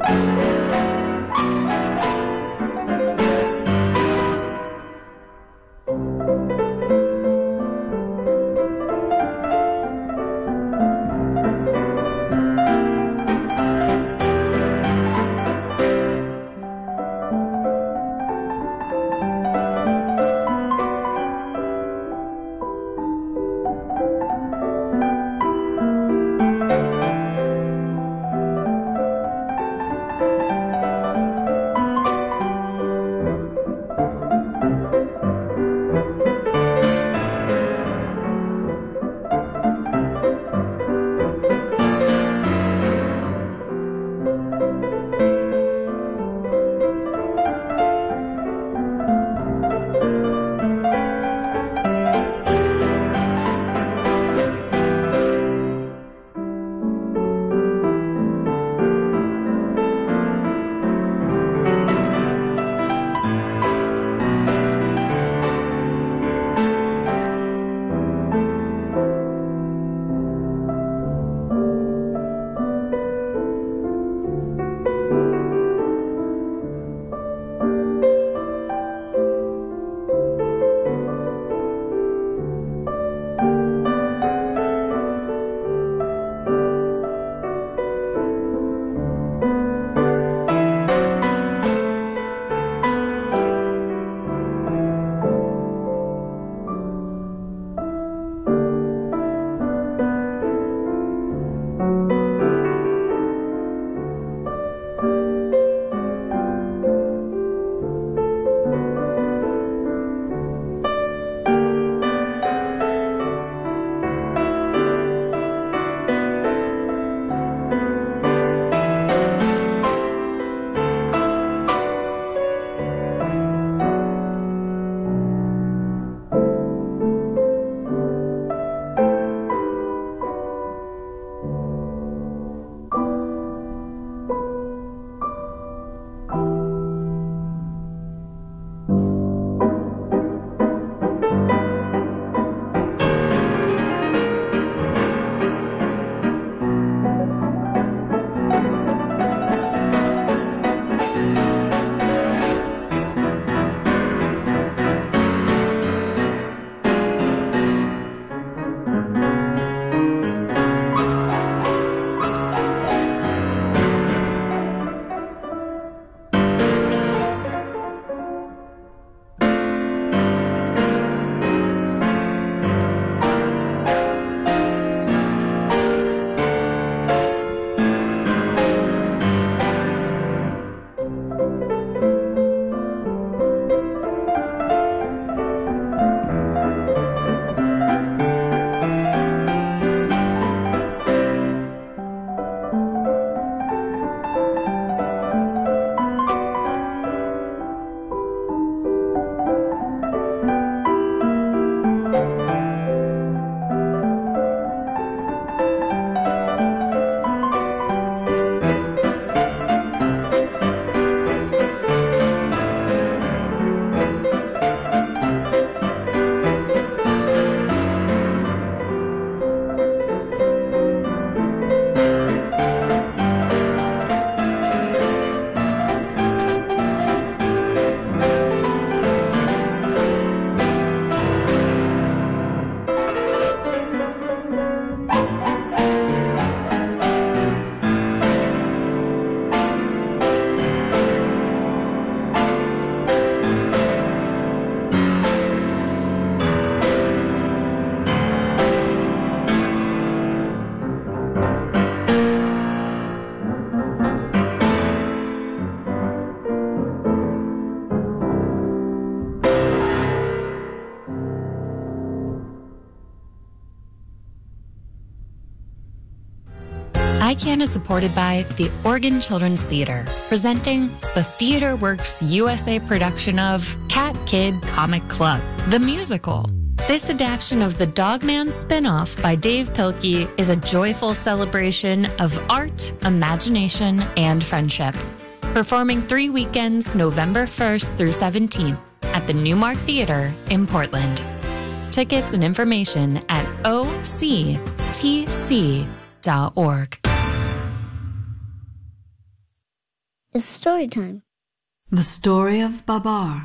ICANN is supported by the Oregon Children's Theater, presenting the TheaterWorks USA production of Cat Kid Comic Club, the musical. This adaptation of the Dogman spin-off by Dave Pilkey is a joyful celebration of art, imagination, and friendship. Performing 3 weekends, November 1st through 17th at the Newmark Theater in Portland. Tickets and information at octc.org. It's story time. The Story of Babar.